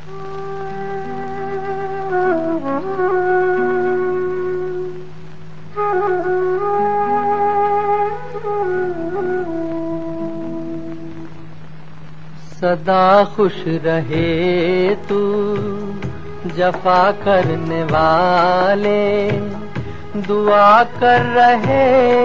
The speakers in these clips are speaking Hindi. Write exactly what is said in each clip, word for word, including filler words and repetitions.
सदा खुश रहे तू जफा करने वाले, दुआ कर रहे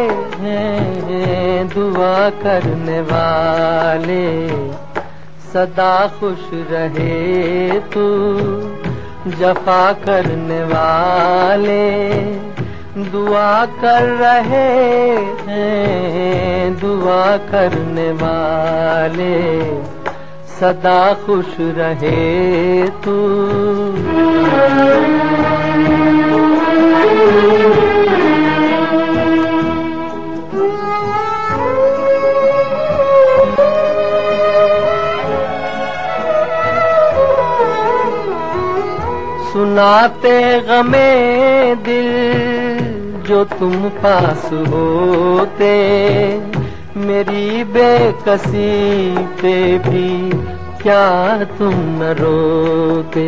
हैं दुआ करने वाले। सदा खुश रहे तू जफा करने वाले, दुआ कर रहे हैं दुआ करने वाले। सदा खुश रहे तू। सुनाते गमे दिल जो तुम पास होते, मेरी बेकसी पे भी क्या तुम न रोते।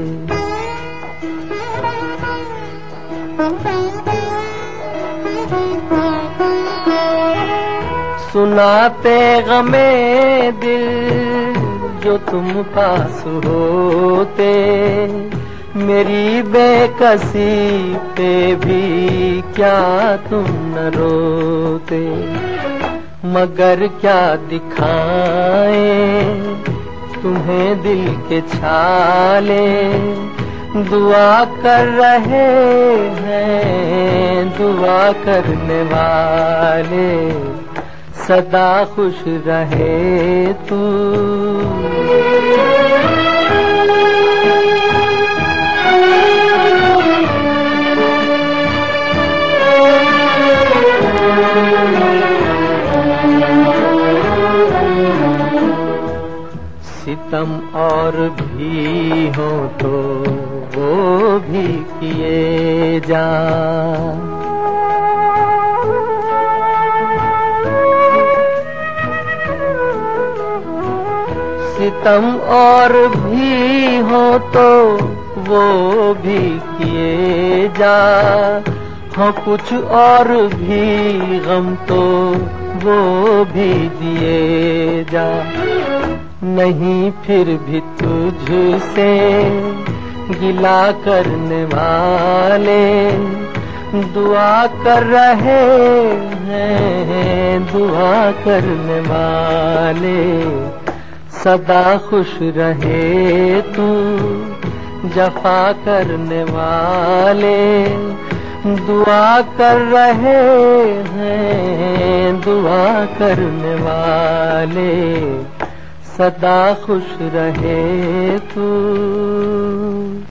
सुनाते गमे दिल जो तुम पास होते, मेरी बेकसी पे भी क्या तुम न रोते। मगर क्या दिखाएं तुम्हें दिल के छाले, दुआ कर रहे हैं दुआ करने वाले। सदा खुश रहे तू। सितम और भी हो तो वो भी किए जा, सितम और भी हो तो वो भी किए जा। हाँ कुछ और भी गम तो वो भी दिए जा। नहीं फिर भी तुझसे गिला करने वाले, दुआ कर रहे हैं दुआ करने वाले। सदा खुश रहे तू जफा करने वाले, दुआ कर रहे हैं दुआ करने वाले। सदा खुश रहे तू।